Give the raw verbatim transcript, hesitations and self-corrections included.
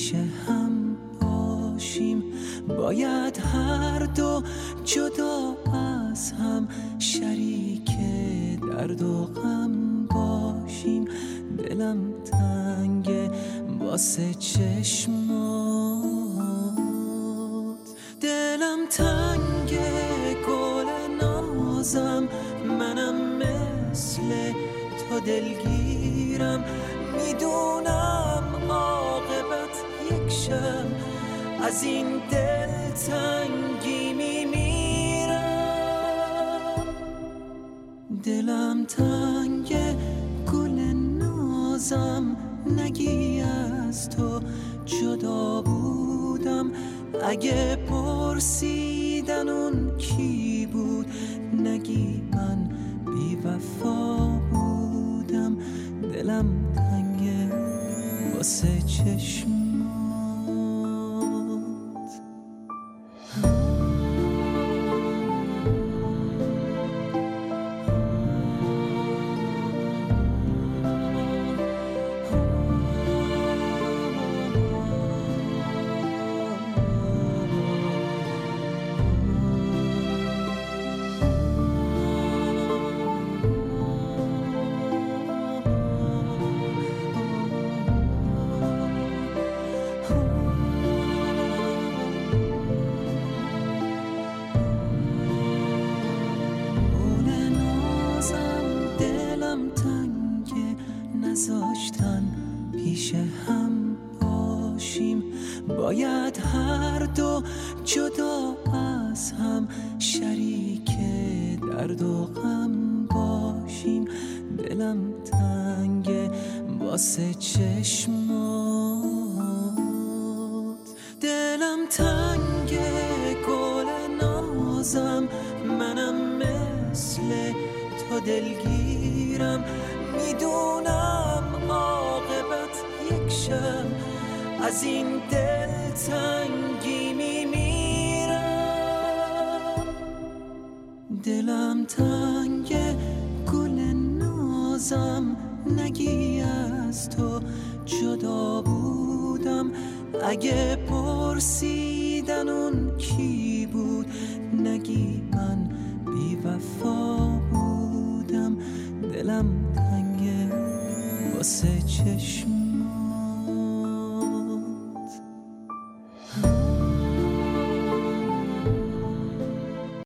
پیش هم باشیم، باید هر دو جدا از هم شریک درد و غم باشیم. دلم تنگه واسه چشمات، دلم تنگه گل نازم، منم مثل تو دلگیرم، میدونم عاقبت یک شب از این دلتنگی میمیرم. دلم تنگه گل نازم، نگی از تو جدا بودم، اگه پرسیدن اون کی بود نگی من بی وفا بودم. دلم تنگه واسه چشمات. نذاشتن پیش هم باشیم، باید هر دو جدا از هم شریک درد و غم باشیم. دلم تنگه واسه چشمات، دلم تنگه گل نازم، منم مثل تو دلگیرم، میدونم عاقبت یک شب از این دلتنگی میمیرم. دلم تنگه گل نازم، نگی از تو جدا بودم، اگه پرسیدن اون کی بود نگی من بی وفا بودم. دلم تنگه واسه چشم